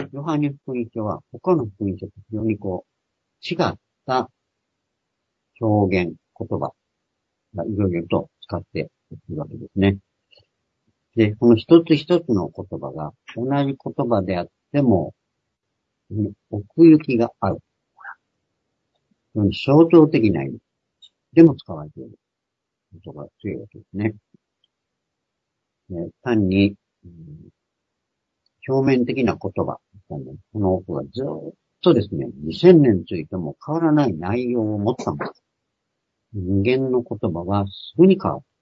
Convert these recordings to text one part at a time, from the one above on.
ヨハネ福音書は他の福音書と非常に違った表現、言葉がいろいろと使っているわけですね。で、この一つ一つの言葉が同じ言葉であっても、奥行きがある。象徴的な意味でも使われていることが強いわけですね。単に、表面的な言葉、この奥がずっとですね、2000年ついても変わらない内容を持ったもの。人間の言葉はすぐに変わる。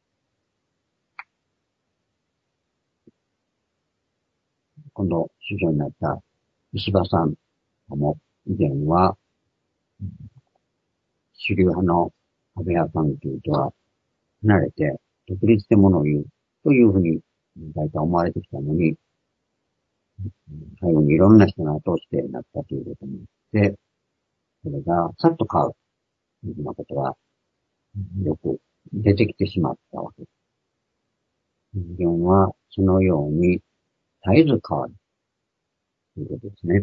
今度、首相になった石破さんも以前は、主流派の安倍派関係とは離れて、独立でものを言うというふうに大体思われてきたのに、最後にいろんな人が後押してなったということによって、それがさっと変わるというようなことがよく出てきてしまったわけです。人間はそのように絶えず変わるということですね。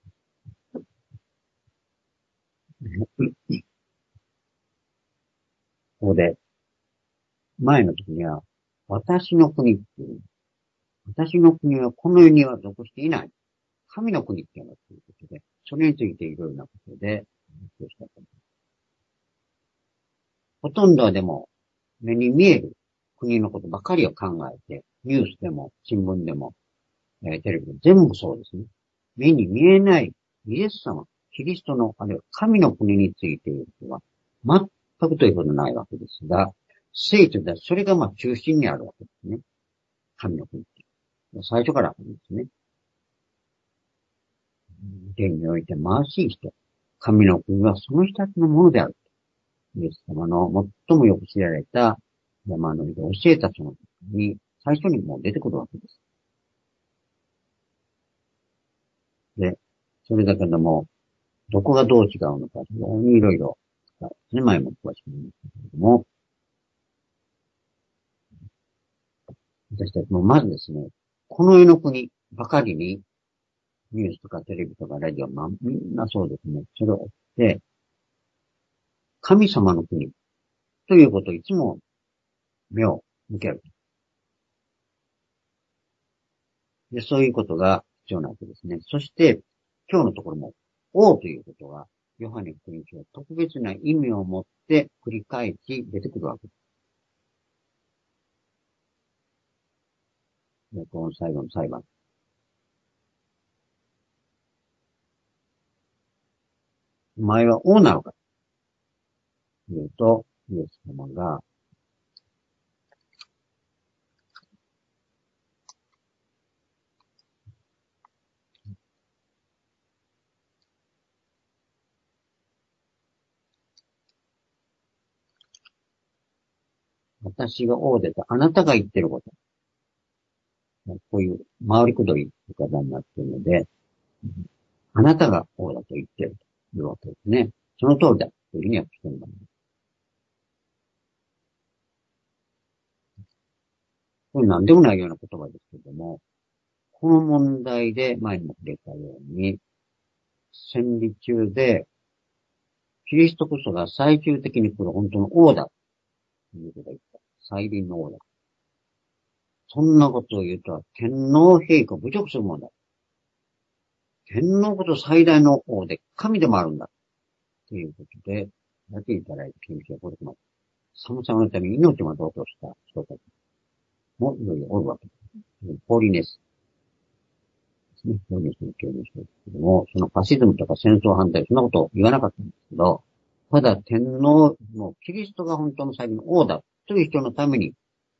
ここで、前の時には、私の国っていう、私の国はこの世には属していない。神の国っていうのはということで、それについていろいろなことで、ほとんどはでも、目に見える国のことばかりを考えて、ニュースでも、新聞でも、テレビでも全部そうですね。目に見えないイエス様、キリストの、あるいは神の国についているとは、全くということないわけですが、聖というのはそれが中心にあるわけですね。神の国って。最初からあるんですね。現において貧しい人、神の国はその人たちのものである。イエス様の最もよく知られた山の上で教えたその時に、最初にもう出てくるわけです。で、それだけでも、どこがどう違うのか、非常にいろいろ、前も詳しく言いましたけれども、私たちもまずですね、この世の国ばかりに、ニュースとかテレビとかラジオ、みんなそうですね、それを追って、神様の国ということをいつも目を向ける。で、そういうことが必要なわけですね。そして、今日のところも、王ということは、ヨハネ福音書は特別な意味を持って繰り返し出てくるわけです。で、この最後の裁判。お前は王なのかと言うと、イエス様が、私が王でとあなたが言ってること。こういう回りくどい言葉になっているので、あなたが王だと言ってるというわけですね。その通りだというふうに訳してるんだ。これ何でもないような言葉ですけれども、この問題で前にも触れたように、戦理中で、キリストこそが最終的に来る本当の王だということが言った。再臨の王だ。そんなことを言うとは天皇陛下を侮辱するものだ。天皇こそ最大の王で神でもあるんだ。ということで、やっていただいて研究をこれとます。寒さのために命を同居した人たちもいろいろおるわけです。ホーリネスですね。ホーリネスの教授の人ですけども、そのファシズムとか戦争反対、そんなことを言わなかったんですけど、ただ天皇、もうキリストが本当の最後の王だという人のために、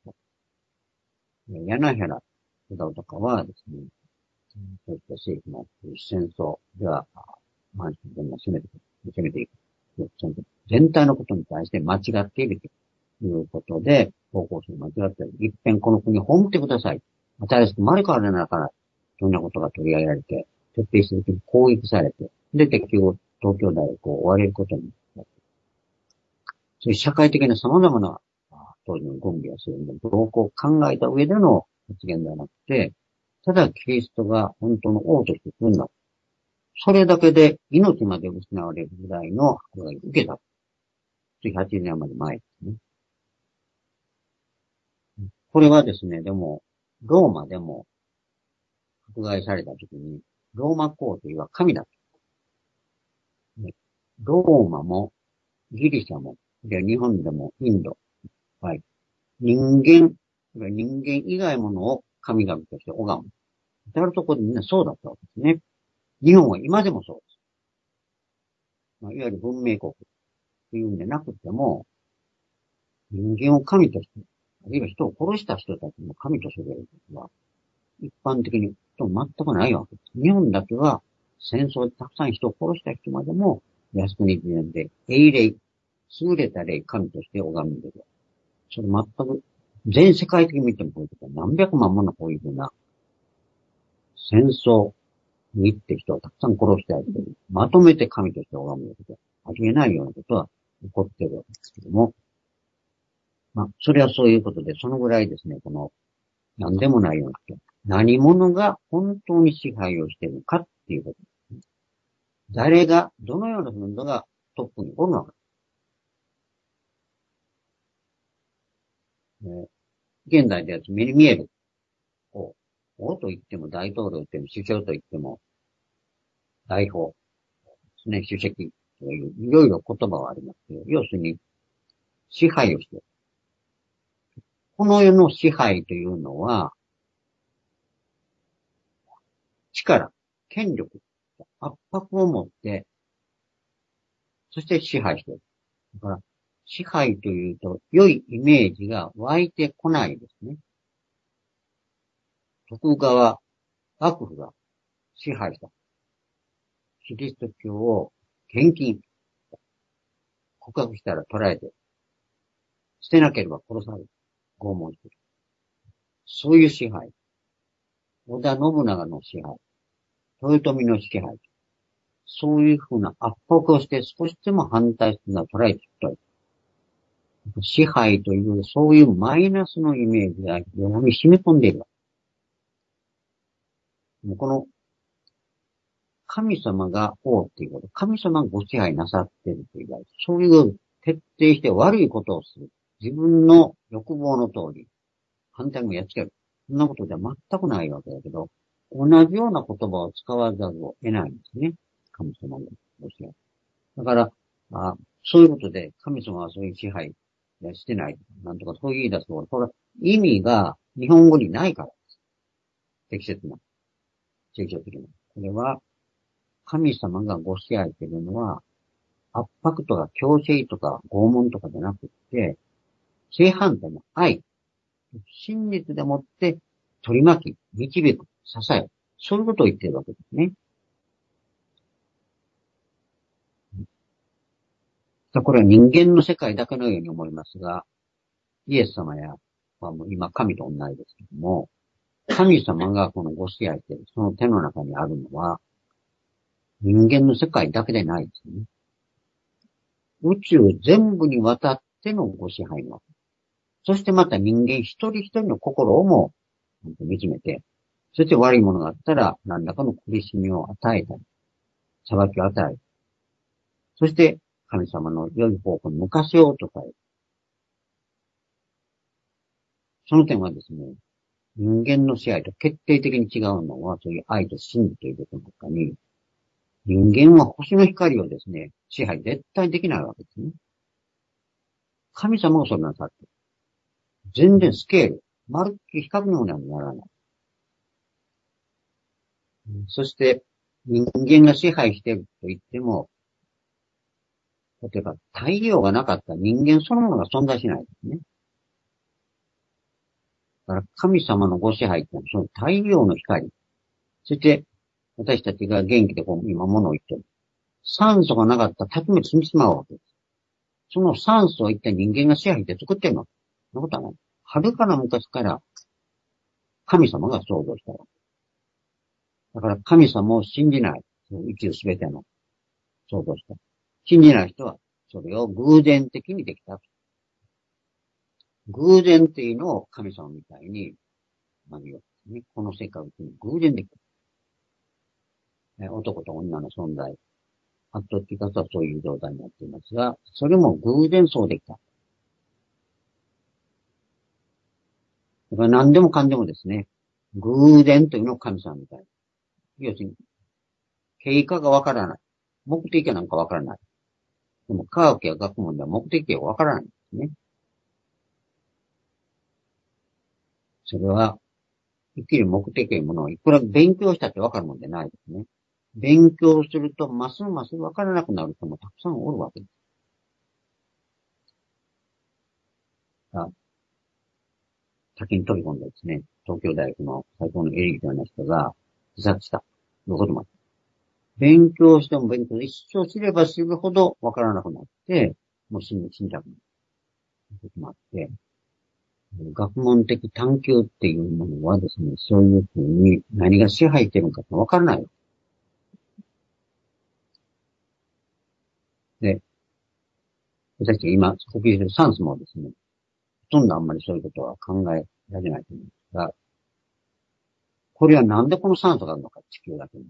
柳原枝とかはですね、そういった政府の戦争では、満州でも攻めていく。全体のことに対して間違っているということで、方向性間違っている。一遍この国を葬ってください。新しく生まれ変わらなから、そんなことが取り上げられて、徹底的に攻撃されて、で、結局、東京大学を追われることになって、そういう社会的な様々な当時の軍備やそういう動向を考えた上での発言ではなくて、 ただキリストが本当の王として来るんだ。それだけで命まで失われるぐらいの迫害を受けた。つい80年まで前ですね。これはですね、でも、ローマでも迫害されたときに、ローマ皇帝は神だ。ローマも、ギリシャも、日本でもインド、はい。人間以外ものを神々として拝む。至るところでみんなそうだったわけですね。日本は今でもそうです。いわゆる文明国というんでなくても、人間を神として、あるいは人を殺した人たちも神とすることは、一般的に全くないわけです。日本だけは戦争でたくさん人を殺した人までも靖国記念で英霊、優れた霊、神として拝んでいる。それ全く、全世界的に見てもこういうことは何百万ものこういうふうな戦争に行って人をたくさん殺したりというまとめて神として拝むことはありえないようなことは起こっているわけですけども、それはそういうことで、そのぐらいですね、この、何でもないようなこと。何者が本当に支配をしているかっていうことですね。誰が、どのような運動がトップにおるのか。現代では目に見える。王と言っても大統領と言っても首相と言っても代表ですね、主席といういろいろ言葉はありますけど、要するに支配をしている。この世の支配というのは、力、権力、圧迫を持って、そして支配している。だから、支配というと、良いイメージが湧いてこないですね。徳川幕府が支配した。キリスト教を献金、告白したら捕らえて、捨てなければ殺される。拷問する。そういう支配。織田信長の支配。豊臣の支配。そういうふうな圧迫をして少しでも反対するのは捕らえていくと。支配という、そういうマイナスのイメージが非常に染み込んでいる。この神様が王っていうこと、神様がご支配なさっているという、そういう徹底して悪いことをする。自分の欲望の通り、反対もやっつける。そんなことでは全くないわけだけど、同じような言葉を使わざるを得ないんですね。神様のご支配。だから、そういうことで、神様はそういう支配してない。なんとかそう言い出すと、これ意味が日本語にないからです。適切な。正常的な。これは、神様がご支配しているのは、圧迫とか強制とか拷問とかじゃなくて、正反対の愛、真実でもって取り巻き、導く、支える。そういうことを言っているわけですね。これは人間の世界だけのように思いますが、イエス様や、もう今神と同じですけども、神様がこのご支配している、その手の中にあるのは、人間の世界だけでないですね。宇宙全部にわたってのご支配の。そしてまた人間一人一人の心をも見つめて、そして悪いものがあったら何らかの苦しみを与えたり、裁きを与え、そして神様の良い方向に向かせようとされる。その点はですね、人間の支配と決定的に違うのは、そういう愛と真理ということの他に、人間は星の光をですね、支配絶対できないわけですね。神様がそれなさって。全然スケール、まるっきり比較にもならない。そして、人間が支配していると言っても、例えば太陽がなかったら人間そのものが存在しないですね。だから神様のご支配ってのはその太陽の光。そして私たちが元気で今物を言ってる。酸素がなかったらたちまち死んでしまうわけです。その酸素を一体人間が支配して作ってるの。そんなことはない。遥かな昔から神様が創造したわけ。だから神様を信じない。宇宙すべての創造した。信じない人はそれを偶然的にできた。偶然っていうのを神様みたいに、 ね。この世界は偶然できる。男と女の存在。圧倒的数はそういう状態になっていますが、それも偶然そうできた。だから何でもかんでもですね、偶然というのを神様みたいな。要するに、経過がわからない。目的はなんかわからない。でも科学や学問では目的がわからないんですね。それは、生きる目的というものをいくら勉強したってわかるもんでないですね。勉強すると、ますますわからなくなる人もたくさんおるわけです。先に飛び込んでですね、東京大学の最高のエリートな人が自殺した。ということもあって。勉強しても勉強で一生知れば知るほどわからなくなって、もう死んじゃう。ということもあって、学問的探求っていうものはですね、そういうふうに何が支配してるのかってわからない。で、私たち今呼吸する酸素もですね、ほとんどあんまりそういうことは考えられないと思うんですが、これはなんでこの酸素があるのか、地球だけに。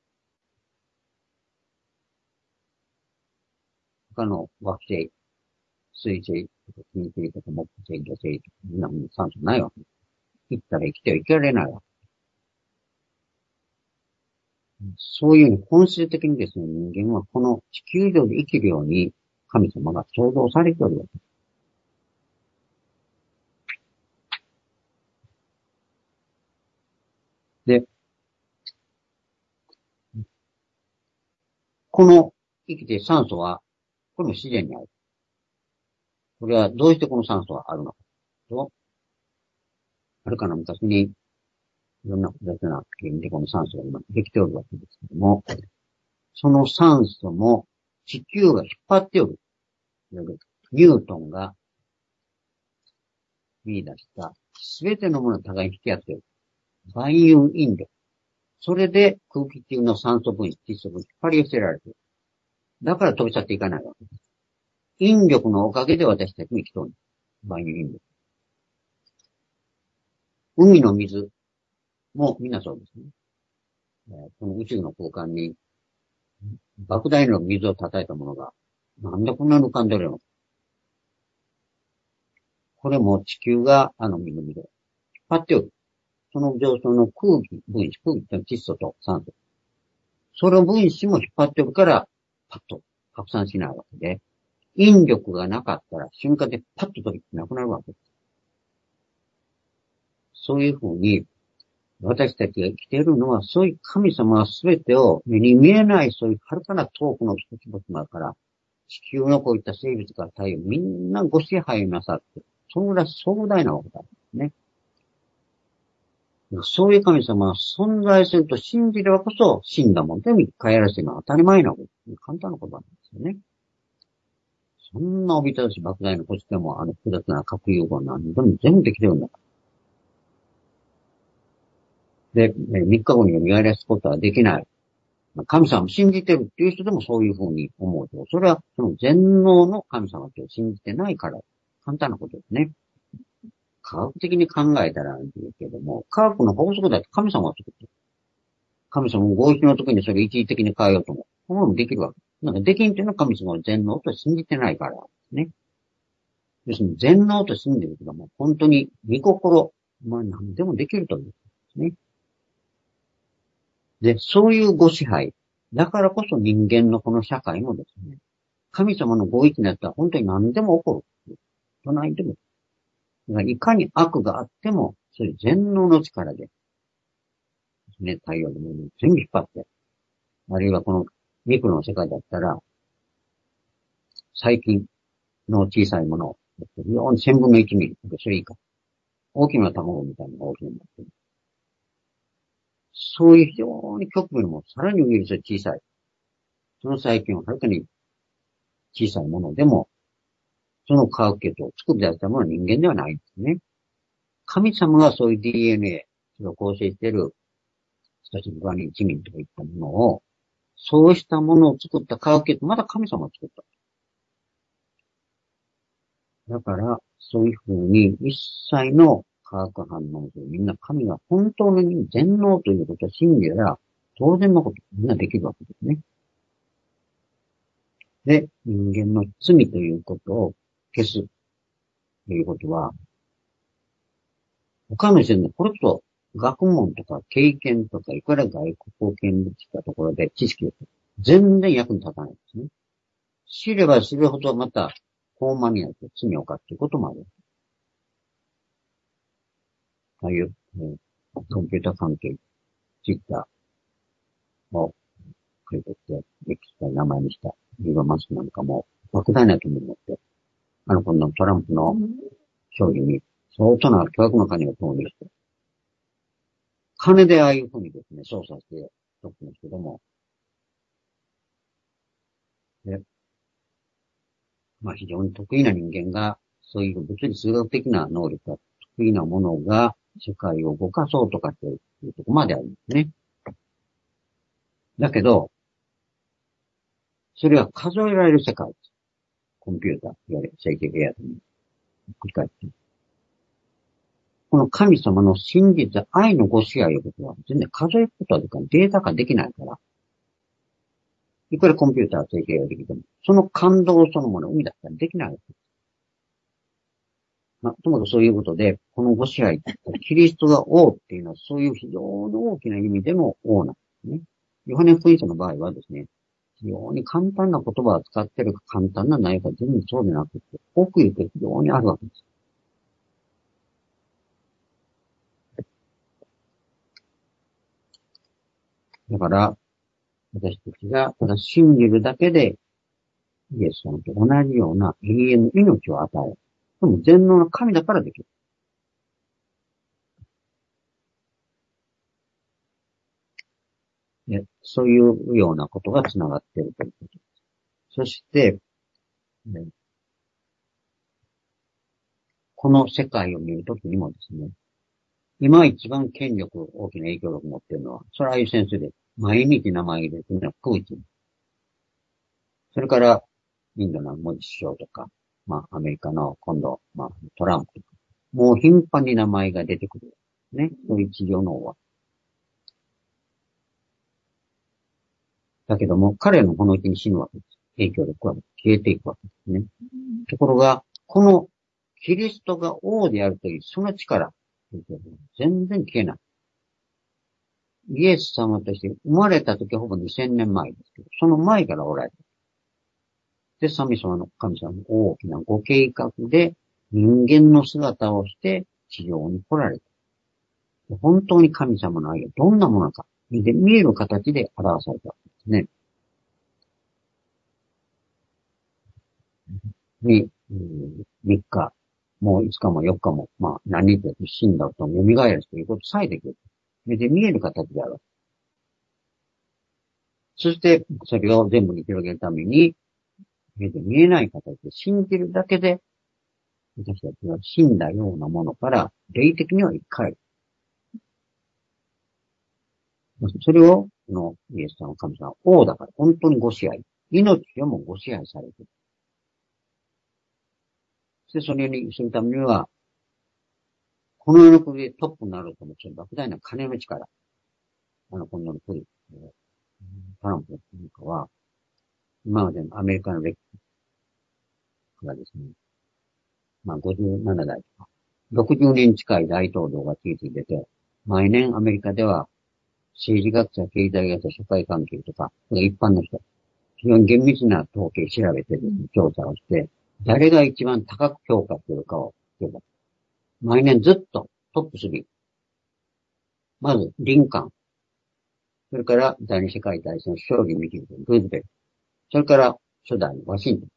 他の惑星、水星とか金星とか木星、土星とか、みんなもう酸素ないわけです。生きたら生きては生きられないわけ。そういう本質的にですね、人間はこの地球上で生きるように神様が創造されておるわけです。で、この生きている酸素は、これも自然にある。これはどうしてこの酸素があるのかと、はるかな昔にいろんな複雑な原理でこの酸素が今できておるわけですけども、その酸素も地球が引っ張っておる。ニュートンが見出したすべてのものを互いに引き合っている。万有引力。それで空気中の酸素分子、窒素分子、引っ張り寄せられている。だから飛び去っていかないわけです。引力のおかげで私たちに来とる。万有引力。海の水もみんなそうですね。この宇宙の空間に莫大な水を叩いたものが、なんでこんなに浮かんでるの？これも地球が水で引っ張っておる。その上昇の空気分子、空気と窒素と酸素。その分子も引っ張っておるから、パッと拡散しないわけで、引力がなかったら瞬間でパッと飛びなくなるわけです。そういうふうに、私たちが生きているのは、そういう神様は全てを目に見えない、そういう遥かな遠くの一つ一つだから、地球のこういった生物から太陽、みんなご支配なさって、そのぐらい壮大なわけなんですね。そういう神様は存在すると信じればこそ、死んだもんでも一回やらせるのは当たり前なこと。簡単なことなんですよね。そんなおびただし莫大な星でも、複雑な核融合なんでも全部できてるんだ。で、3日後に蘇らすことはできない。神様を信じてるっていう人でもそういうふうに思うと、それはその全能の神様って信じてないから、簡単なことですね。科学的に考えたらいいけども、科学の法則だって神様が作ってる。神様も合否の時にそれを一時的に変えようと思う。このもできるわけ。なんかできんっていうのは神様は全能と信じてないからですね。要するに全能と信じるけども、本当に見心、何でもできるということですね。で、そういうご支配。だからこそ人間のこの社会もですね、神様のご意志になったら本当に何でも起こる。どないでも。いかに悪があっても、そういう全能の力で、ですね、太陽のものを全部引っ張って、あるいはこのミクロの世界だったら、細菌の小さいものを、非常に1000分の1ミリ、それ以下。大きな卵みたいなのが大きなになってる。そういう非常に極部のもの、さらにウイルスが小さい。その細菌ははるかに小さいものでも、その化学系統を作り出したものは人間ではないんですね。神様がそういう DNA、それを構成している、人たちのグアニン、チミンとかいったものを、そうしたものを作った化学系統、まだ神様が作った。だから、そういうふうに一切の化学反応する。みんな神が本当に全能ということを信じたら、当然のことみんなできるわけですね。で、人間の罪ということを消すということは、他の人にこれこそ学問とか経験とかいくら外国を見物したところで知識を全然役に立たないんですね。知れば知るほどまた高慢になって罪を犯すということもある。ああいう、コンピュータ関係、ツイッターを書いてって、歴史の名前にしたイーロンマスクなんかも莫大な富を持って、今度トランプの勝利に相当な巨額の金を投入して、金でああいうふうにですね、操作しておくんですけども、で、非常に得意な人間が、そういう物理数学的な能力が得意なものが世界を動かそうとかっていうところまであるんですね。だけど、それは数えられる世界です。コンピューター、いわゆる生成 AI に繰り返して。この神様の真実、愛のご支配のことは全然数えることはできない。データ化できないから。いくらコンピューター生成 AI ができても、その感動そのものを生み出したらできないわけです。ともかくそういうことで、このご支配、キリストが王っていうのはそういう非常に大きな意味での王なんですね。ヨハネ福音書の場合はですね、非常に簡単な言葉を使っている簡単な内容が全部そうでなくて、奥行きが非常にあるわけです。だから、私たちがただ信じるだけで、イエス様と同じような永遠の命を与える。でも全能の神だからできる。ね、そういうようなことが繋がっているということです。そして、ね、この世界を見るときにもですね、今一番権力、大きな影響力を持っているのは、それはああいう先生で、毎日名前入れてるのはプーチン。それから、インドのモディ首相とか、アメリカの今度、トランプとか、もう頻繁に名前が出てくる。ね、そういう地上の王は。だけども、彼らのこのうちに死ぬわけです。影響力は消えていくわけですね。ところが、このキリストが王であるという、その力、全然消えない。イエス様として生まれた時はほぼ2000年前ですけど、その前からおられる。で、神様の大きなご計画で人間の姿をして地上に来られた。本当に神様の愛がどんなものか、で見える形で表されたわけですね。3日、もう5日も4日も、何日で死んだと蘇るということさえできる。目で見える形である。そして、それを全部に広げるために、目で見えない形で信じるだけで、私たちは死んだようなものから、霊的には生き返る。それを、このイエス様の神様は王だから、本当にご支配。命をもご支配されている。そしてそれにするためには、この世の国でトップになるとも、莫大な金の力。この世の国、トランプなんかは、今までのアメリカの歴史がですね、57代とか、60年近い大統領が次々出て、毎年アメリカでは政治学者、経済学者、社会関係とか、一般の人、非常に厳密な統計調べてですね、調査をして、誰が一番高く評価するかを言えば、毎年ずっとトップ3。まず、リンカーン。それから第二次世界大戦勝利に導くルーズベルト。それから初代ワシントン。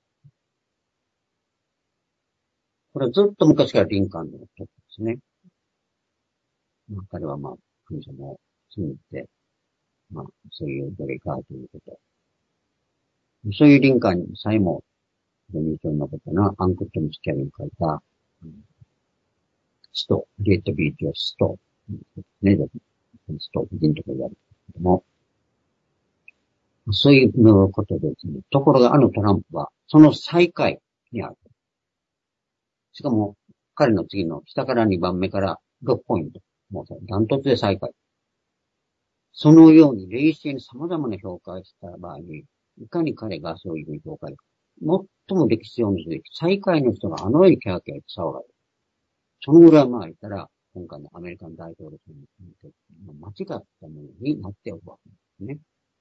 これはずっと昔からリンカーンのトップですね。彼は神様を信じて、そういう奴隷かということ。そういうリンカーンにさえも、非常に印象に残ったのは、アンクットのスキャリに書いた、スト、ゲートビーチをスト、ね、スト、人とか言われるけども、そういうことでですね。ところがトランプは、その最下位にある。しかも、彼の次の下から2番目から 6ポイント。もうダントツで最下位。そのように冷静に様々な評価をした場合に、いかに彼がそういうふうに評価できる。最も歴史上の人で、最下位の人があのようにキャーキャー騒がれる。そのぐらいまあ言ったら、今回のアメリカン大統領選の間違ったものになっておくわけです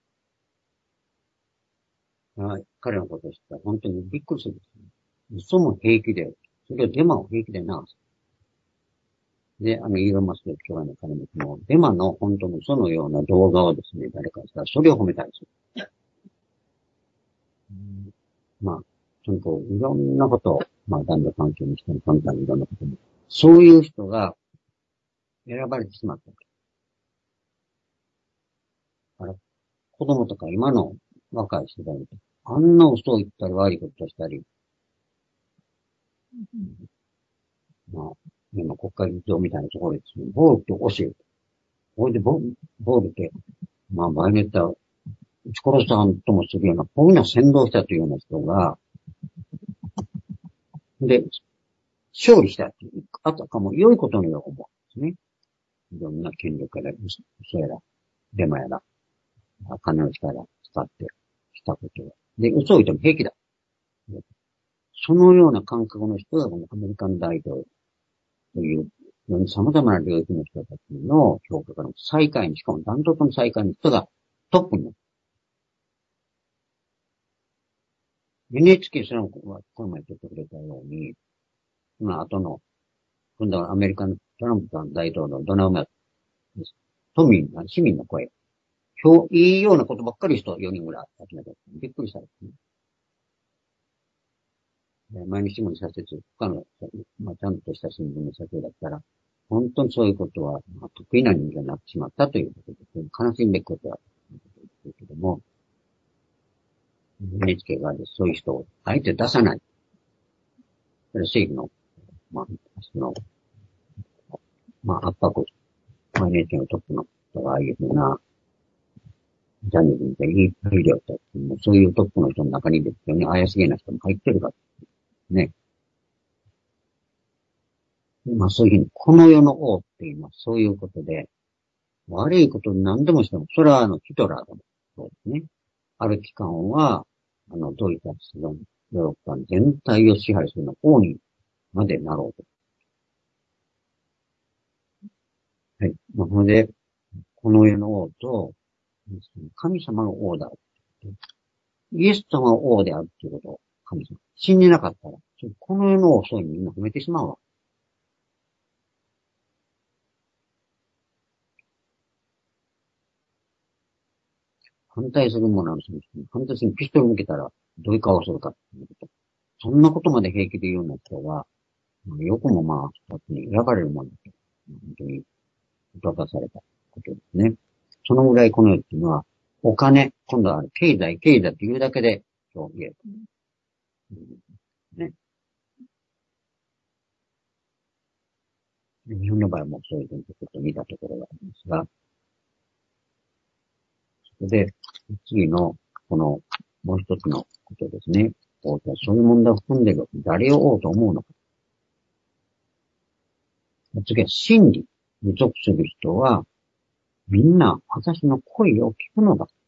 ね。はい。彼のことを知ったら本当にびっくりするんですね。嘘も平気で、それをデマを平気で流す。で、イーロン・マスク教会の金持ちも、デマの本当の嘘のような動画をですね、誰かしたら、それを褒めたりする。まあ、とにかくいろんなことを、まあ、男女関係にしても簡単にいろんなことも、そういう人が選ばれてしまった。あら、子供とか今の若い世代で、あんな嘘を言ったり悪いことをしたり、まあ、今国会議長みたいなところでですね、暴力を教える。これで暴力って、まあ、場合によっては、撃ち殺したともするような、こういうのを先導したというような人が、で、勝利したっていう、あたかも良いことのように思うんですね。いろんな権力やら、嘘やら、デマやら、金の力を使ってしたことを。で、嘘を言っても平気だ。そのような感覚の人が、このアメリカン大統領という、様々な領域の人たちの評価から最下位に、しかもダントツの最下位の人がトップになる。NHK そのはこの前言ってくれたように、今後の、今度はアメリカのトランプ大統領のドナルド・マスクです。都民、市民の声。いいようなことばっかり人4人ぐらい集めて、びっくりしたんですね。毎日新聞社説、他の、まあ、ちゃんとした新聞の社長だったら、本当にそういうことは、まあ、得意な人間になってしまったということで、悲しんでいくことは、けども、NHK がそういう人をあえて出さない。それ政府の、まあ、その、まあ、圧迫、まあ、NHK のトップの人がああいうふうな、ジャニーズみたいにいっぱいいるよと。そういうトップの人の中にですよね、怪しげな人も入ってるからね。まあそういうふうに、この世の王っていうのはそういうことで、悪いことに何でもしても、それはヒトラーでもそうですね。ある期間は、ドイツのヨーロッパ全体を支配するの王にまでなろうと。はい。まあ、それで、この世の王と、神様の王だ。イエス様が王であるということを神様。信じなかったら、この世の王をそういうみんな褒めてしまうわ。反対するものの人に、反対するピストル向けたら、どういう顔をするかっていうこと。そんなことまで平気で言うような人は、よくもまあ、二つに選ばれるものだと、本当に、渡されたことですね。そのぐらいこの世っていうのは、お金、今度は経済っていうだけで、そう言える。ね。日本の場合もそういうふうにちょっと見たところがありますが、そこで、次の、この、もう一つのことですね。そういう問題を含んでいる。誰を王と思うのか。次は真理に属する人は、みんな私の声を聞くのだ。こ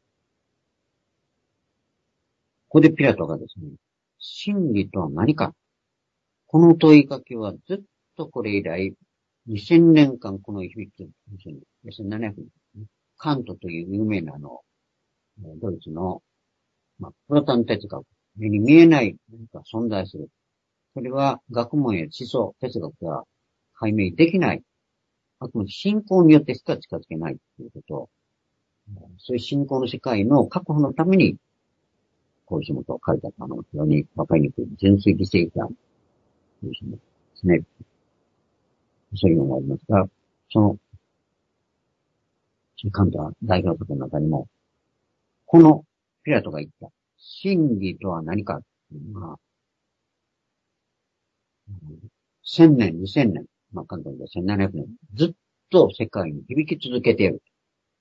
こでピラトがですね、真理とは何か。この問いかけはずっとこれ以来、2000年間この秘密、2700年、カントという有名なドイツの、まあ、プロタン哲学、目に見えない何か存在する。それは学問や思想、哲学が解明できない。あくまで信仰によってしか近づけないということ。そういう信仰の世界の確保のために、こういう仕事を書いた非常にわかりにくい純粋理性感という仕事ですね。そういうのがありますが、その、関東大学の中にも、このピラトが言った真理とは何かっていうのが、1000年、2000年、まあ関東で1700年、ずっと世界に響き続けている。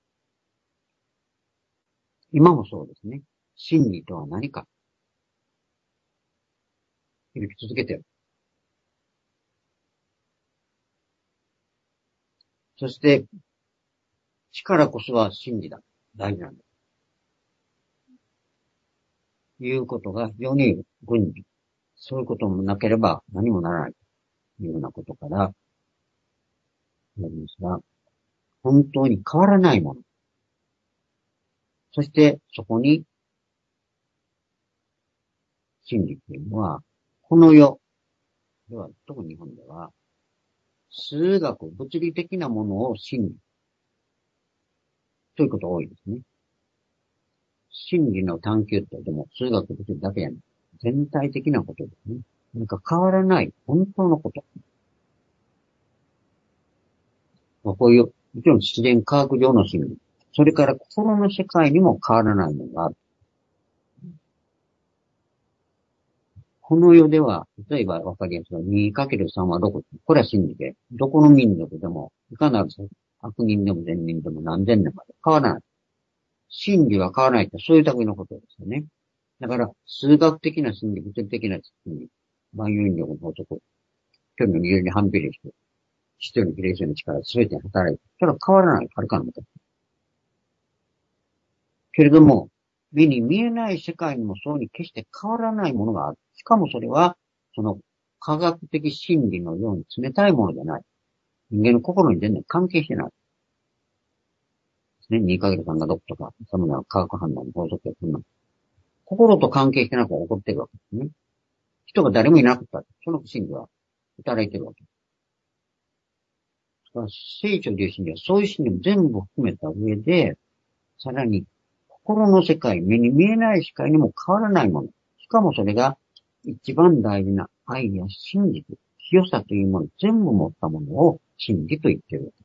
今もそうですね。真理とは何か響き続けている。 そして、力こそは真理だ。大事なんだ。いうことが非常に軍事。そういうこともなければ何もならない。というようなことから、なりますが、本当に変わらないもの。そして、そこに、真理というのは、この世では、特に日本では、数学、物理的なものを真理。ということが多いですね。真理の探求ってでも数学、物理だけやない。全体的なことですね。なんか変わらない本当のこと。こういう、もちろん自然科学上の真理。それから心の世界にも変わらないものがある。この世では、例えばわかりやすい 2×3 は6。これは真理で、どこの民族でも、いかなる悪人でも善人でも何千年まで変わらない。真理は変わらないって、そういう類のことですよね。だから、数学的な真理、物理的な真理、万有引力の法則、距離の理由に反比例して、一人の比例性の力すべて働いて、それは変わらない、はるかのこと。けれども、目に見えない世界にもそうに決して変わらないものがある。しかもそれは、その科学的真理のように冷たいものじゃない。人間の心に全然関係してない。ですね。2×3 が6とか、そのような化学反応の法則やそんな。心と関係してなく起こってるわけですね。人が誰もいなかった。その真理は働いてるわけです。聖書自身はそういう真理も全部含めた上で、さらに心の世界、目に見えない世界にも変わらないもの。しかもそれが一番大事な愛や真実、清さというもの、全部持ったものを真理と言っているわけ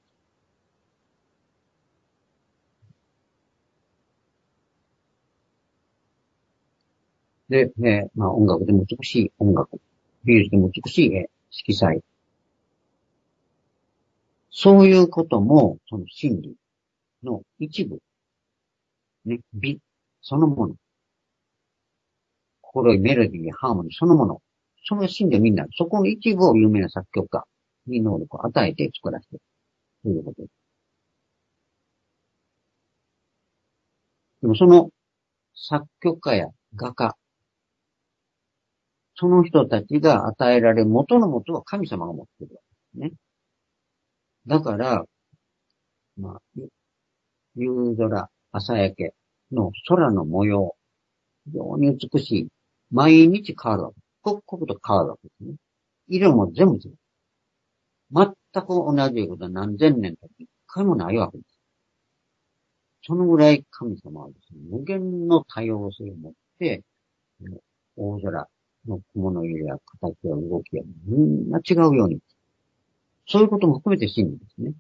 です。で、音楽でも美しい音楽、美術でも美しい色彩。そういうことも、その真理の一部、ね、美そのもの。心よメロディーやハーモニーそのもの。その真理をみんな、そこの一部を有名な作曲家に能力を与えて作らせている。ということです。でもその作曲家や画家、その人たちが与えられる元の元は神様が持っているわけですね。だから、夕空、朝焼けの空の模様、非常に美しい。毎日変わるわけ。刻々と変わるわけですね。色も全部違う。全く同じことは何千年と一回もないわけです。そのぐらい神様はですね、無限の多様性を持って、大空の雲の色や形や動きやみんな違うように。そういうことも含めて真理ですね。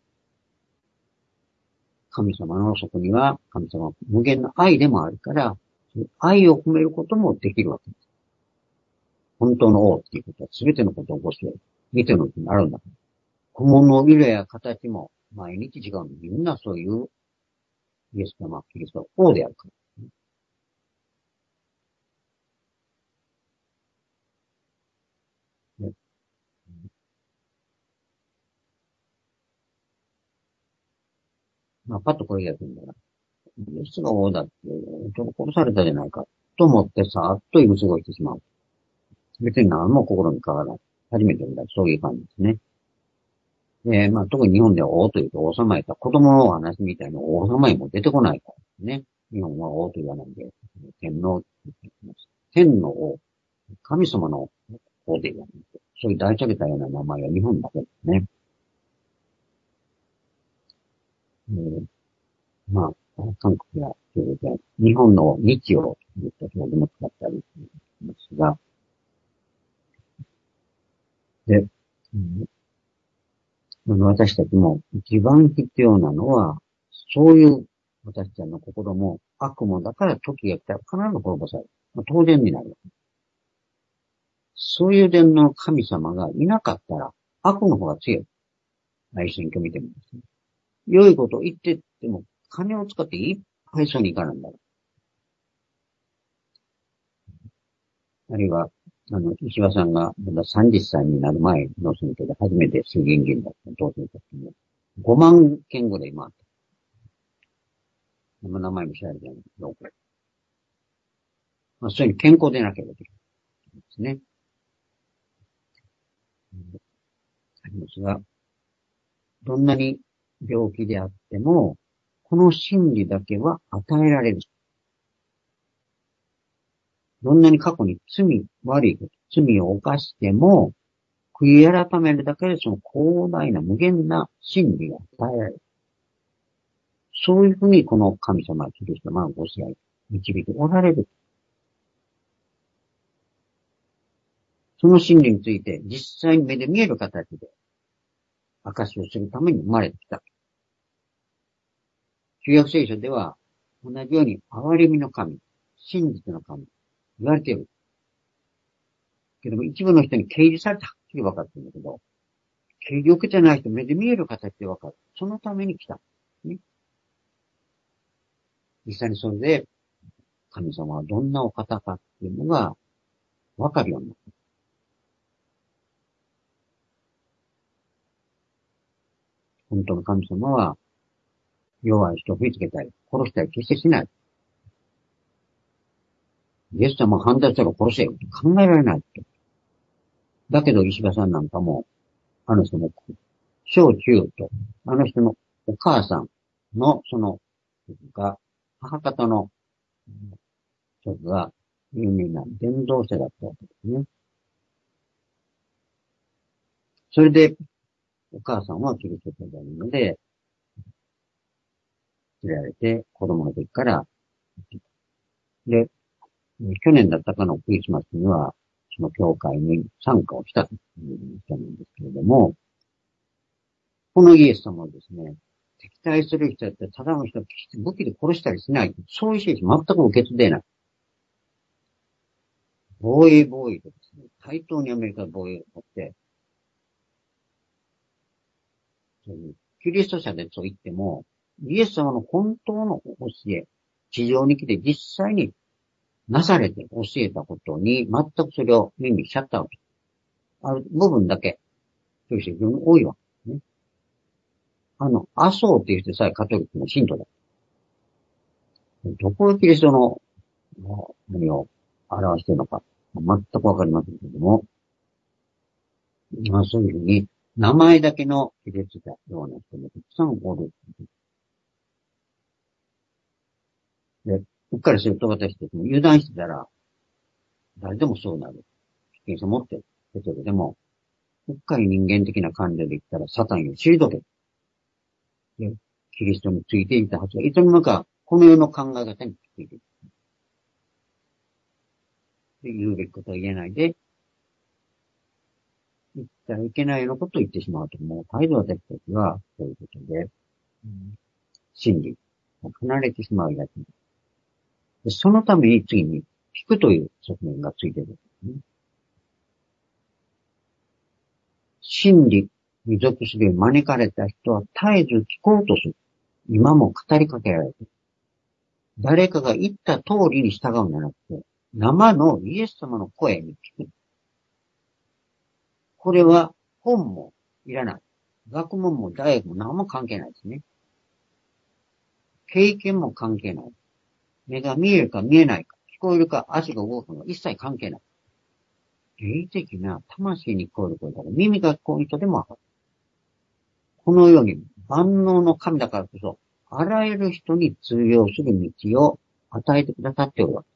神様のそこには、神様は無限の愛でもあるから、愛を込めることもできるわけです。本当の王っていうことは全てのことを起こすように、見てのうちにあるんだから。雲の色や形も毎日違うの。みんなそういうイエス様、キリストは王であるから、ね。パッとこれやってんだから、イエスが王だって、ちょっと殺されたじゃないか、と思ってさーっと過ごしてしまう。別に何も心に変わらない。初めて見た、そういう感じですね。で、特に日本では王というと王様やったら子供の話みたいな王様にも出てこないからですね。日本は王と言わないで、天皇って言ってます。天の王、神様の王で言わないで、そういう大それたような名前は日本だけですね。えー韓国や中国や日本の日を言った表現も使ったりしますが、で、私たちも一番必要なのは、そういう私たちの心も悪魔だから時が来たら必ず滅ぼされる。当然になる。そういう点の神様がいなかったら悪の方が強い。内心居見てもですね。良いことを言ってっても金を使っていっぱいそうにいかないんだろう。あるいは、石破さんがまだ30歳になる前の選挙で初めて衆議院議員だった当選した時に、 5万件ぐらい今あった。名前も知られてないけど、まあ、そういう健康でなければいけないですね。ありますが、どんなに病気であっても、この真理だけは与えられる。どんなに過去に悪いこと、罪を犯しても、悔い改めるだけでその広大な無限な真理が与えられる。そういうふうにこの神様、キリストがご支配、導いておられる。その真理について実際に目で見える形で証しをするために生まれてきた。旧約聖書では同じように憐れみの神、真実の神、言われている。けども一部の人に掲示されてはっきり分かってるんだけど、掲示を受けてない人目で見える形で分かる。そのために来た。ね、実際にそれで神様はどんなお方かっていうのが分かるようになった。本当の神様は弱い人を振り付けたり、殺したり決してしない。イエス様を反対したら殺せよって考えられないって。だけど石破さんなんかも、あの人も、小中と、あの人のお母さんの、母方の人が有名な伝道者だったわけですね。それで、お母さんはキリスト教だので、連れられて子供の時から、で、去年だったかのクリスマスには、その教会に参加をしたという人なんですけれども、このイエス様はですね、敵対する人だってただの人を決して武器で殺したりしない。そういう意思全く受け継でない。防衛とですね、対等にアメリカの防衛を持って、キリスト者でと言っても、イエス様の本当の教え、地上に来て実際になされて教えたことに全くそれを耳にしちゃったわけ。ある部分だけ、そういう人非常に多いわけですね。麻生っていう人さえカトリックの信徒だ。どこがキリストの何を表しているのか、全くわかりませんけども、まあそういうふうに、名前だけのキリスト者ような人もたくさんおる。で、うっかりすると私たちも油断してたら、誰でもそうなる。危険性を持ってる。けれども、うっかり人間的な感情で言ったら、サタンよ退け。で、キリストについていたはずが、いつの間にか、この世の考え方についている。で、言うべきことは言えないで、言ったらいけないようなことを言ってしまうと、もう態度私たちは、そういうことで、真理、離れてしまうやつ。で、そのために次に、聞くという側面がついているんですね。真理に属する招かれた人は絶えず聞こうとする。今も語りかけられている。誰かが言った通りに従うんじゃなくて、生のイエス様の声に聞く。これは本もいらない。学問も大学も何も関係ないですね。経験も関係ない。目が見えるか見えないか、聞こえるか足が動くのが一切関係ない。霊的な魂に聞こえる声だから耳が聞こえる人でもわかる。このように万能の神だからこそ、あらゆる人に通用する道を与えてくださっておるわけ。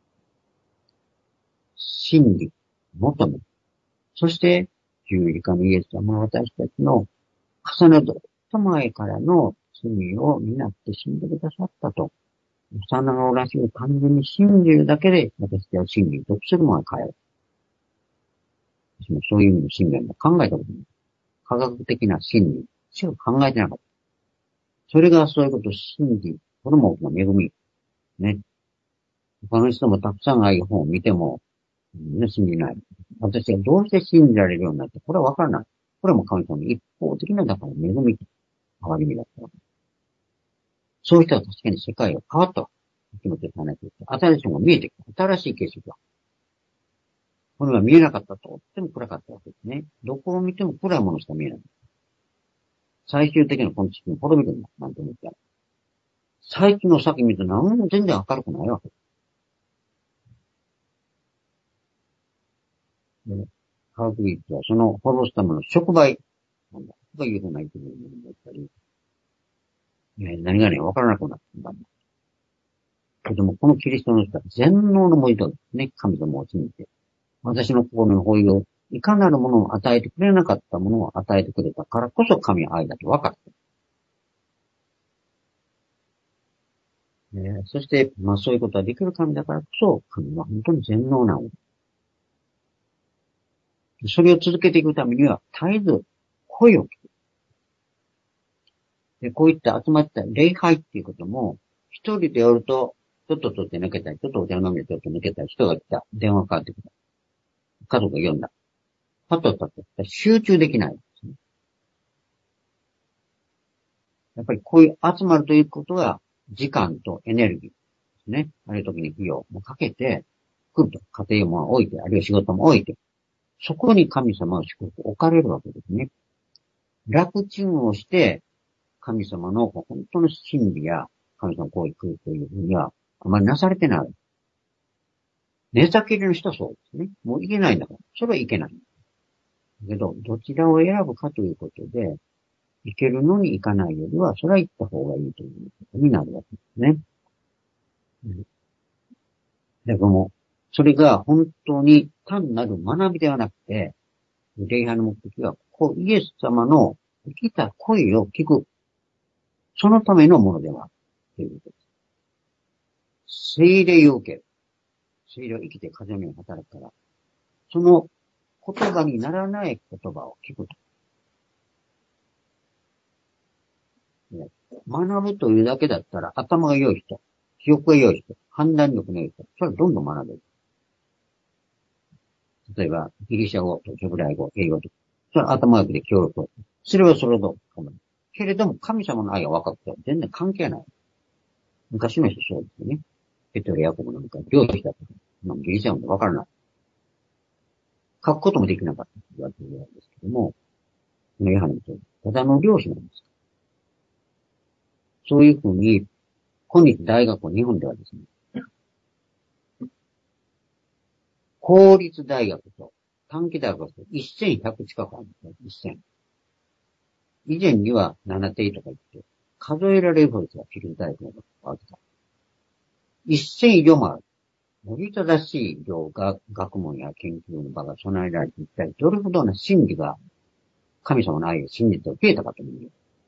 真理、求め。そして、十字架のイエス様は私たちの重ねずっと前からの罪を担って死んでくださったと。幼子らしい単純に信じるだけで私たちは真理に属するものが変える。私もそういう意味の信念も考えたことない。科学的な真理しか考えてなかった。それがそういうことを信じ、これも大きな恵み。ね。他の人もたくさんああいう本を見ても、みんな信じない。私がどうして信じられるようになって、これはわからない。これも神様の一方的なだから恵みと変わり身だったわけ。そういう人は確かに世界が変わったわけ。気持ちを離れていって、新しいものが見えてきた。新しい景色が。これが見えなかったとっても暗かったわけですね。どこを見ても暗いものしか見えない。 最終的なこの地球に滅びるんだ、なんて思ったら。最近の先見ると何も全然明るくないわけ。で、科学技術はその滅ぼすための触媒、なんだ、とかいうふうな意見になったり、何がね、わからなくなってんだ。けども、このキリストの人は全能の文字通りですね、神様を信じて、私の心の保有を、いかなるものを与えてくれなかったものを与えてくれたからこそ神は愛だと分かってる。そして、そういうことができる神だからこそ、神は本当に全能なの。それを続けていくためには、絶えず声を聞く。で、こういった集まった礼拝っていうことも、一人でやると、ちょっと取って抜けたり、ちょっとお茶飲んでちょっと抜けたり、人が来た、電話かかってきた。家族が呼んだ。パッとパッと集中できないですね。やっぱりこういう集まるということが、時間とエネルギーですね。ある時に費用もかけて、来ると。家庭も置いて、あるいは仕事も置いて、そこに神様の祝福を置かれるわけですね。楽ちんをして、神様の本当の真理や神様の行為来るというふうには、あまりなされてない。寝酒入りの人はそうですね。もういけないんだから。それはいけない。だけど、どちらを選ぶかということで、行けるのに行かないよりは、それは行った方がいいということになるわけですね。でも、それが本当に単なる学びではなくて、礼拝の目的は、イエス様の生きた声を聞く。そのためのものでは、ということです。聖霊を受ける。聖霊を生きて風のように働くから、その言葉にならない言葉を聞くと。学ぶというだけだったら、頭が良い人、記憶が良い人、判断力の良い人、それはどんどん学べる。例えば、ギリシャ語とヘブライ語、英語とか、それは頭が良くて協力を。それはそれと、けれども、神様の愛が分かっては全然関係ない。昔の人そうですよね。ペトロヤコブなんか、漁師だったから、ギリシャ語で分からない。書くこともできなかったと言われているんですけども、やはり、ただの漁師なんです。そういうふうに、今日大学日本ではですね、公立大学と短期大学と1100近くあるんですよ。1000。以前には7定とか言って、数えられるほどですが、キリスト大学の学校があった。1000以上もある。より正しい学問や研究の場が備えられて、一体どれほどの真理が神様の愛を信じて増えたかという。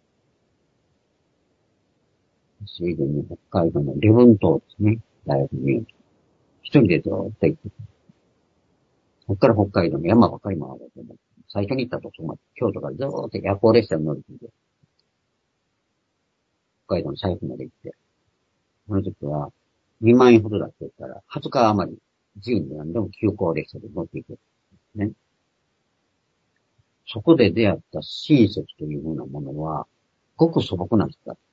スウェーデンに北海道のレブン島ですね。大学に一人でずっと行って、ここから北海道の山ばかり回ろうと思って、最初に行ったとこまで、京都からずーっと夜行列車に乗り継いで、北海道の最後まで行って、その時は2万円ほどだって言ったら、20日余り自由に何でも急行列車で乗っていく。ね。そこで出会った親切というふうなものは、ごく素朴な人だ。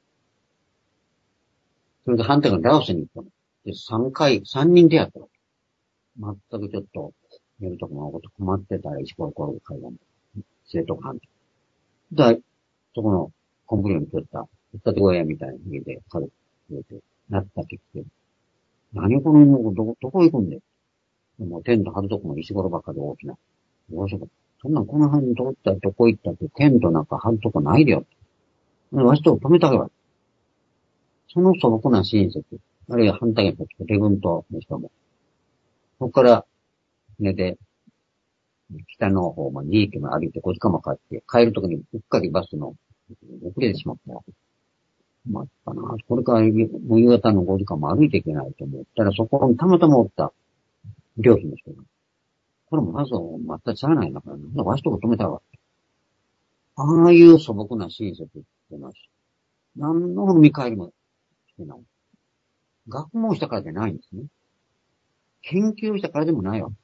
それで反対がラオスに行ったの。で、3人出会ったの。全くちょっと、寝るとこのこと困ってたら石ころころ海岸で、生徒がで、そこのコンクリートに取った、行ったて小屋みたいな家で家族入れて、なったってきて、何この犬どこ行くんでもうテント張るとこも石ころばっかり大きな。どうしようか。そんなんこの辺に通ったらどこ行ったってテントなんか張るとこないでよ。わしと止めたけば。その素朴な親切、あるいは反対にこっち、レブン島の人も。そこから、船で、北の方まで2駅も歩いて5時間もかかって、帰るときにうっかりバスの遅れてしまった。まったな。これから夕方の5時間も歩いていけないと思ったら、そこにたまたまおった漁師の人が。これもまずまたしゃあないんだから、わしとこ止めたわ。ああいう素朴な親切っていうのは、何の見返りもしてない。学問したからじゃないんですね。研究したからでもないわ。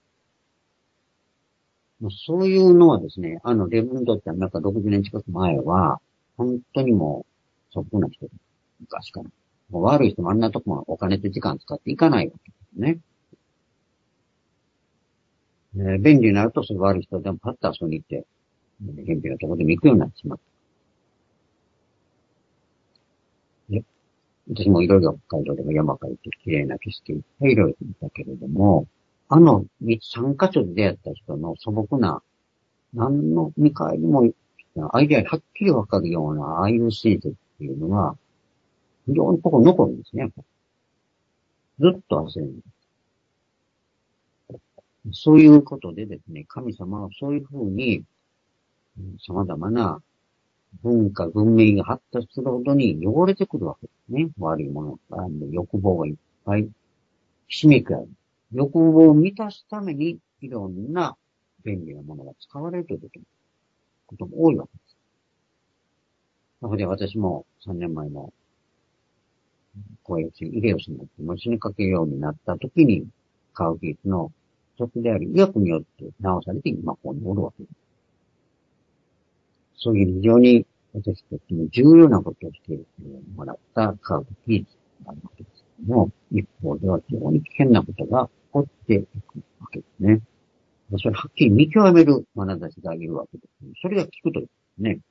そういうのはですね、レブンドってなんか60年近く前は、本当にもう、素朴な人。昔から。もう悪い人もあんなとこもお金と時間使っていかないわけですね。便利になると、それ悪い人でもパッと遊びに行って、便利なところでも行くようになってしまった。 で、私もいろいろ北海道でも山から行って綺麗な景色いっぱいいろいろ見たけれども、3カ所で出会った人の素朴な、何の見返りも、アイデアにはっきりわかるような、ああいうシーズンっていうのは、非常にここ残るんですね。ずっと忘れない。そういうことでですね、神様はそういうふうに、様々な文化、文明が発達するほどに汚れてくるわけですね。悪いものが、欲望がいっぱいひしめくある。欲望を満たすために、いろんな便利なものが使われるということも多いわけです。なので私も3年前の公益イデオスになって、死にかけるようになった時に、科学技術の一つである医学によって治されて今ここにおるわけです。そういう非常に私たちに重要なことをしてもらった科学技術があるわけですけども、一方では非常に危険なことが起こっていくわけですね。それはっきり見極める眼差しがいるわけです。それが聞くとですね、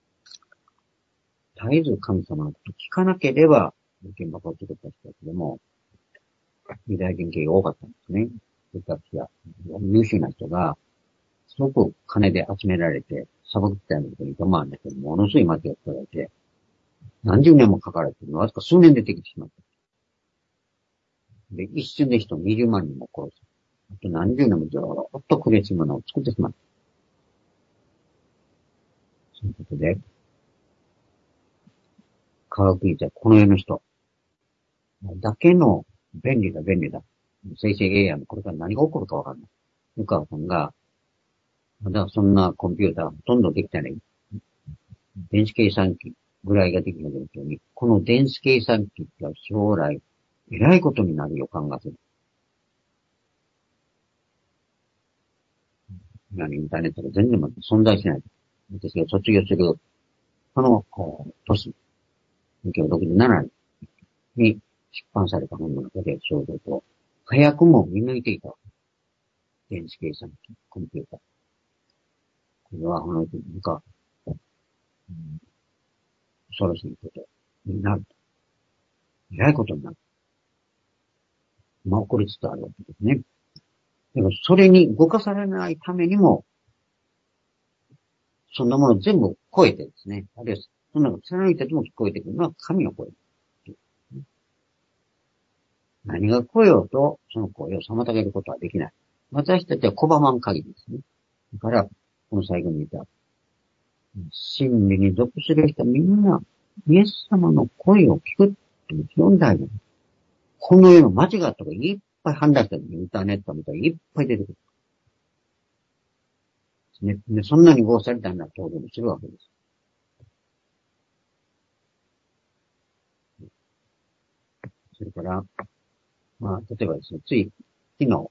絶えず神様のことを聞かなければ、現場を作った人たちでも、ユダヤ人系が多かったんですね。そういった人や優秀な人が、すごく金で集められて、砂漠地帯のところに止まるんだけど、ものすごい町が作られて、何十年もかかられて、わずか数年でできてしまった。で、一瞬で人20万人も殺す。あと何十年もずーっと苦しいものを作ってしまった。そういうことで、科学技術はこの世の人だけの便利だ。生成 AI もこれから何が起こるかわかんない。湯川さんが、まだそんなコンピューターほとんどできてない。電子計算機ぐらいができる状況に、この電子計算機が将来、えらいことになる予感がする。今のインターネットが全然存在しない。私が卒業する、その年、1967年に出版された本の中でちょうどと、早くも見抜いていた。電子計算機、コンピューター。これは、恐ろしいことになる。えらいことになる。起こりつつあるわけですね。でも、それに動かされないためにも、そんなもの全部超えてですね。あるいは、そんなの貫いてても聞こえてくるのは神の声。何が来ようと、その声を妨げることはできない。私たちは拒まん限りですね。だから、この最後に言った、真理に属する人はみんな、イエス様の声を聞くって非常に大事。この世の間違ったがいっぱい判断してる。インターネットみたいにいっぱい出てくる。ね、でそんなに合されたんだ登場するわけです。それから、例えばですね、つい昨日、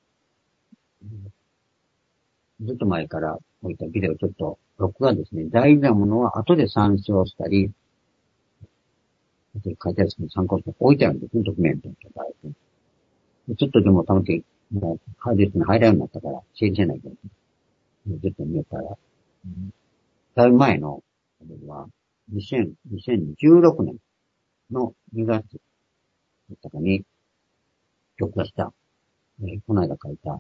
ずっと前から置いたビデオちょっと、録画ですね、大事なものは後で参照したり、書いてあるですね、参考して置いてあるんですね、ドキュメントとか。ちょっとでもたまに、もう、ハードディスクに入らなくなったから、整理せないけど、ずっと見よったら、だいぶ前の、は、2016年の2月だったかに、録画した、この間書いた、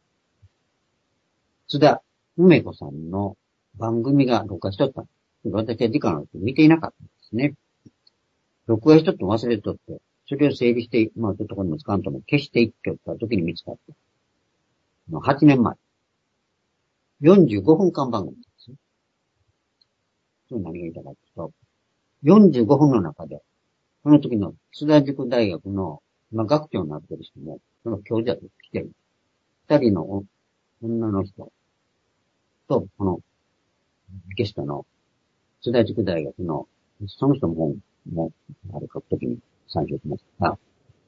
津田梅子さんの番組が録画しとった。私は時間を見ていなかったんですね。録画しとって忘れとって、それを整理して、ちょっとここにも使わんとも消していっておった時に見つかった。8年前。45分間番組です。それ何が言いたかというと、45分の中で、その時の津田塾大学の、学長になってる人も、その教授だと来てる。二人の女の人と、このゲストの津田塾大学の、その人も、ある時に参照しましたが、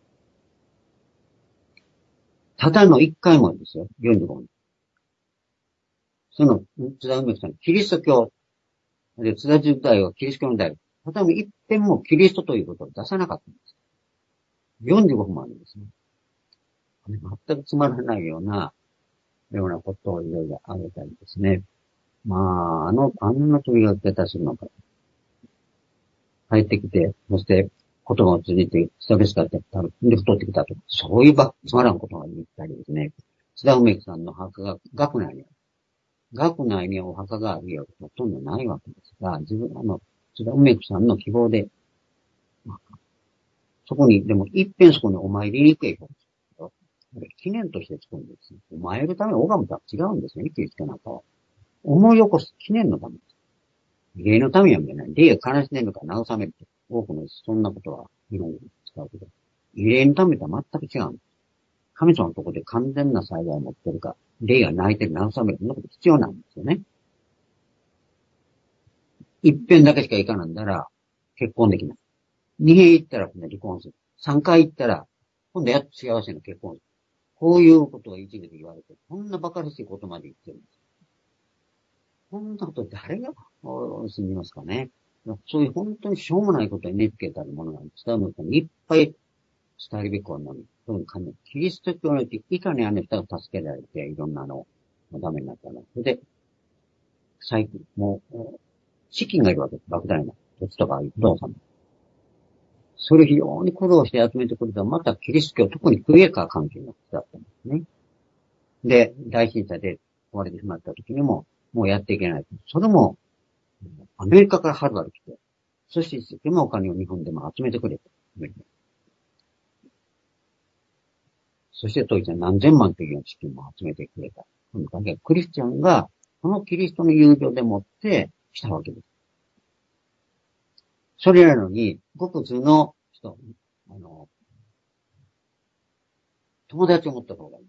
ただの一回もですよ、45分。その津田梅子さん、キリスト教、で、津田塾大学キリスト教の大学、ただの一遍もキリストということを出さなかったんです。45分もあるんですね。全くつまらないようなことをいろいろ挙げたりですね。あんな飛びが出たするのか。 帰ってきて、そして言葉を通じてストレスがあって、で太ってきたと。そういうつまらんことが言ったりですね。津田梅子さんの墓が学内にお墓があるよほとんどないわけですが、津田梅子さんの希望で、そこに、でも一遍そこにお参りに行けば、記念として作るんです。お参るために拝むとは違うんですよね、キリストなんかは。思い起こす記念のためです。霊のためには見えない。霊が悲しんでるのか慰めると。多くのそんなことは日本語で使うけど。霊のためとは全く違うんです。神様のところで完全な災害を持ってるか、霊が泣いてる慰めるのこと必要なんですよね。一遍だけしか行かなんだら結婚できない。二遍行ったら今度離婚する。三回行ったら今度やっと幸せな結婚する。こういうことが一部で言われて、こんな馬鹿らしいことまで言ってるんです。こんなこと誰が住みますかね。そういう本当にしょうもないことに熱つけたるものなんです。伝わるにいっぱい伝えるべきはなのに、キリスト教によっていかにあの人が助けられて、いろんなダメになったの。それで、最近、もう、資金がいるわけです。莫大な土地とか不動産。それ非常に苦労して集めてくれたまたキリスト教、特にクリエイカー関係の人だったんですね。で、大震災で壊れてしまった時にも、もうやっていけない。それも、アメリカからはるばる来て、そして一生懸命お金を日本でも集めてくれた。そして当時は何千万というような資金も集めてくれた。その関係クリスチャンが、このキリストの友情でもってしたわけです。それなのに、ごく普通の人、友達を持った方がいい。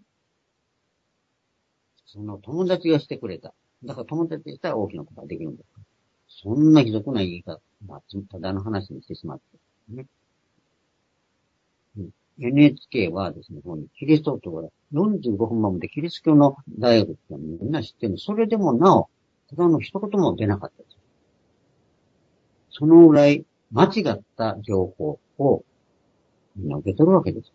その友達がしてくれた。だから友達したら大きなことができるんです。そんな卑俗な言い方、ただの話にしてしまって。ね。NHK はですね、キリスト教が45分までキリスト教の大学ってみんな知ってる。それでもなお、ただの一言も出なかったです。そのぐらい間違った情報をみんな受け取るわけです。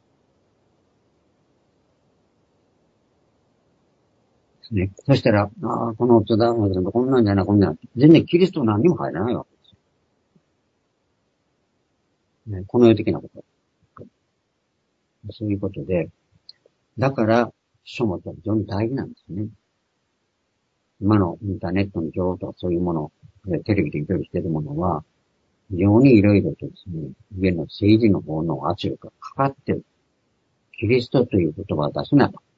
ね。そしたら、この津田さんとこんなんじゃな、こんなん。全然キリスト何にも入らないわけですよ。ね、この世的なこと。そういうことで、だから、書物は非常に大事なんですね。今のインターネットの情報とかそういうもの、テレビでいろいろしているものは、非常にいろいろとですね、上の政治の方の圧力がかかっている。キリストという言葉を出すなと。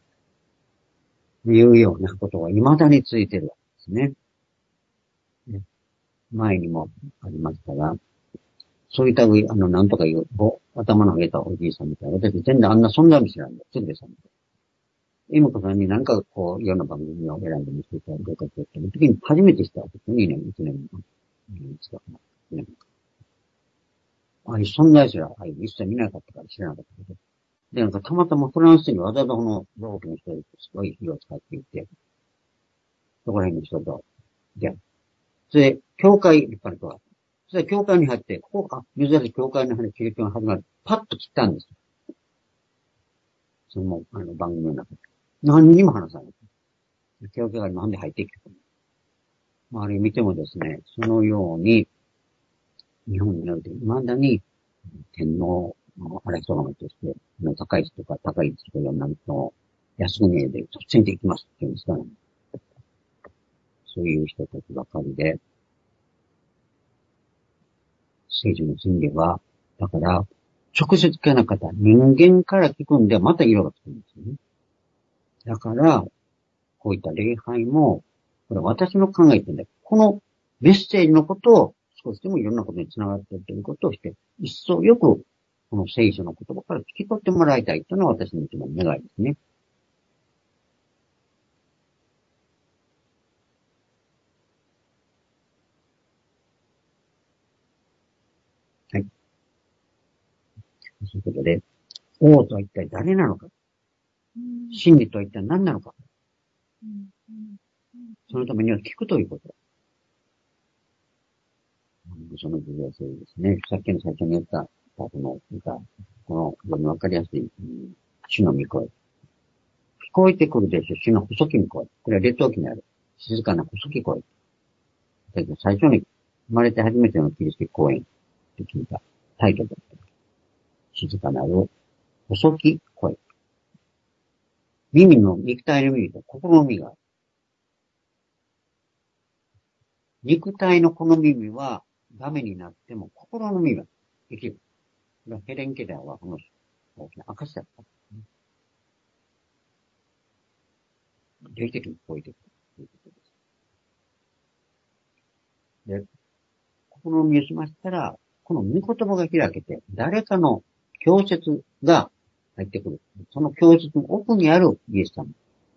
いうようなことが未だについているわけですね。前にもありましたが、そういったなんとかいう、頭の上げたおじいさんみたいな。私全然あんな存在も知らんで、つぐでさんみたいな。妹子さんに何かこう、いろんな番組を選んで見せていただいて、その時に初めてした時にね、1年近くなって、ああいう存在すら、一切見なかったから知らなかったけど。で、なんかたまたまフランスにわざわざこの同期の人ですごい火を使っていて、そこら辺の人と、じゃあ、それで、教会立派な人が、それで教会に入って、珍しい教会のキリストが始まる。パッと切ったんです。その、番組の中で。何にも話さない。教会がなんで入ってきたの。あれ見てもですね、そのように、日本において、未だに、天皇、争がめとして、高い人か高い人がなんと、安く見えで突然できますって言うんですかね。そういう人たちばかりで、政治の真理は、だから、直接聞かなかった。人間から聞くんで、また色がつくんですよね。だから、こういった礼拝も、これ私の考えてんだ。このメッセージのことを、少しでもいろんなことにつながっているということをして、一層よく、この聖書の言葉から聞き取ってもらいたいというのは私の一番の願いですね。はい。ということで、王とは一体誰なのか。真理とは一体何なのか。そのためには聞くということ。その重要性ですね。さっきの最初に言った、この歌、この非常にわかりやすい、主の御声。聞こえてくるでしょ、主の細き御声。これは列島記にある。静かな細き声。だけど最初に生まれて初めてのキリスト公演と聞いたタイトルだった。静かなる細き声。耳の、肉体の耳と心の耳がある。肉体のこの耳はダメになっても心の耳は生きる。これはヘレン・ケラーはこの大きな証だった。霊的に聞こえてくるということです。で、心の耳をしましたら、この御言葉が開けて、誰かの教説が入ってくる。その教説の奥にあるイエス様。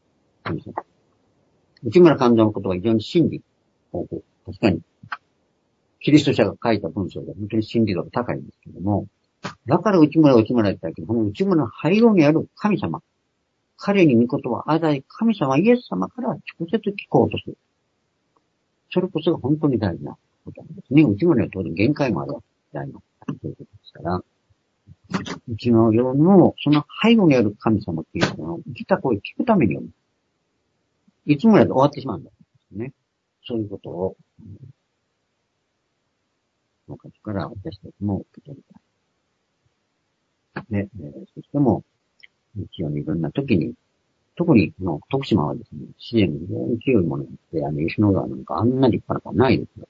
内村勘三のことは非常に真理豊富。確かに、キリスト者が書いた文章で本当に真理度が高いんですけども、だから内村って言ったけど、この内村の背後にある神様。彼に御言葉を与え、神様、イエス様から直接聞こうとする。それこそが本当に大事なことなんですね。内村には当然限界もあるわけないの。ということですから、うちのようの、その背後にある神様っていうのを、生きた声を聞くために、いつもやで終わってしまうんですね。そういうことを、昔から私たちも受け取りたい。で、そしても、日曜にいろんな時に、特に徳島はですね、自然が非常に強いもので、吉野川なんかあんな立派な川ないですよ。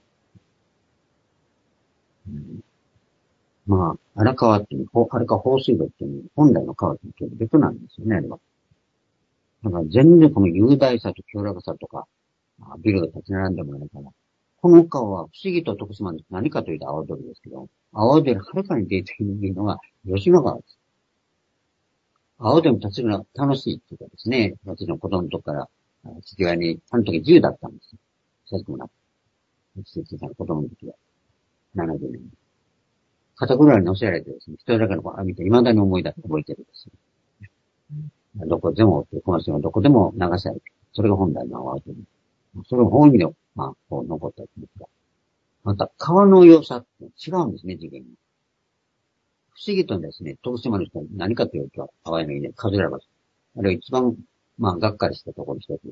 まあ、荒川っていう、荒川放水路っていう、本来の川と別なんですよね、あれは。だから全然この雄大さと清らかさとか、ビルが立ち並んでもないから、この川は不思議と徳島の何かというと青鳥ですけど、青鳥はるかに出ているのが吉野川です。青鳥も立ちるのが楽しいっていうかですね、私の子供の時から、父親に、あの時10だったんですよ。さしくもなって。父さん子供の時は。70年。肩ぐらいに乗せられてですね、一人だけの子を浴びて、未だに思い出して覚えてるんですよ。どこでも、この人がどこでも流されて、それが本来の青鳥。それを本意味で、こう残ったんですが。また、川の良さって違うんですね、次元に。不思議とですね、徳島の人は何かというと、淡いのいいね、カズラバス。あれは一番、がっかりしたところの一つです。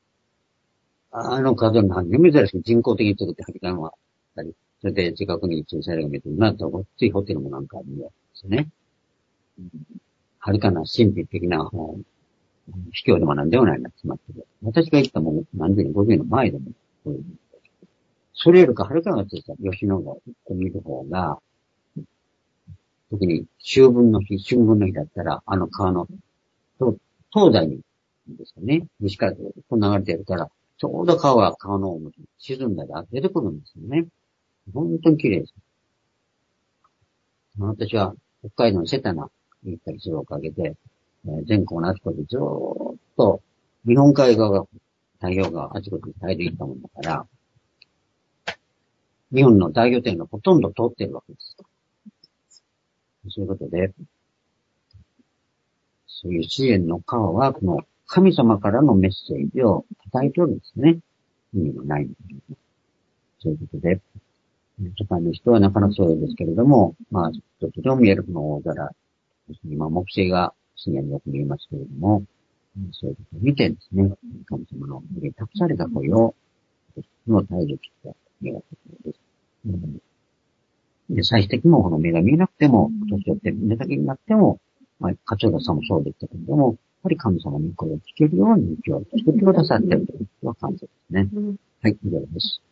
カズラの珍しく人工的に作って吐き感はあったり、それで近くに駐車場が見えて、今とごっついホテルもなんかあるんですよね。はるかな神秘的な、秘境でもなんでもないなってしまってて。私が行ったもう何十年、50年の前でも、それよりかはるかがついた吉野川を見る方が、特に春分の日だったら、川の、東西にですかね、西からこう流れてるから、ちょうど川の表に沈んだり出てくるんですよね。本当に綺麗です。私は北海道の瀬田な行ったりするおかげで、全国のあちこちずーっと日本海側が太平洋側あちこちに耐えていったもんだから、日本の代表店がほとんど通ってるわけです。そういうことで、そういう支援の川は、この神様からのメッセージを伝えておるんですね。意味のないんですね。そういうことで、ジャパンの人はなかなかそうですけれども、ちょっと興味あるこの大空、今、木星が深夜によく見えますけれども、そういうことを見てですね、神様の目に託された声を、の体力と願っているんです。で、最終的にもこの目が見えなくても、年寄って目だけになっても、勝浦さんもそうでしたけれども、やっぱり神様に声を聞けるように生きようと作ってくださっているということは感謝ですね。はい、以上です。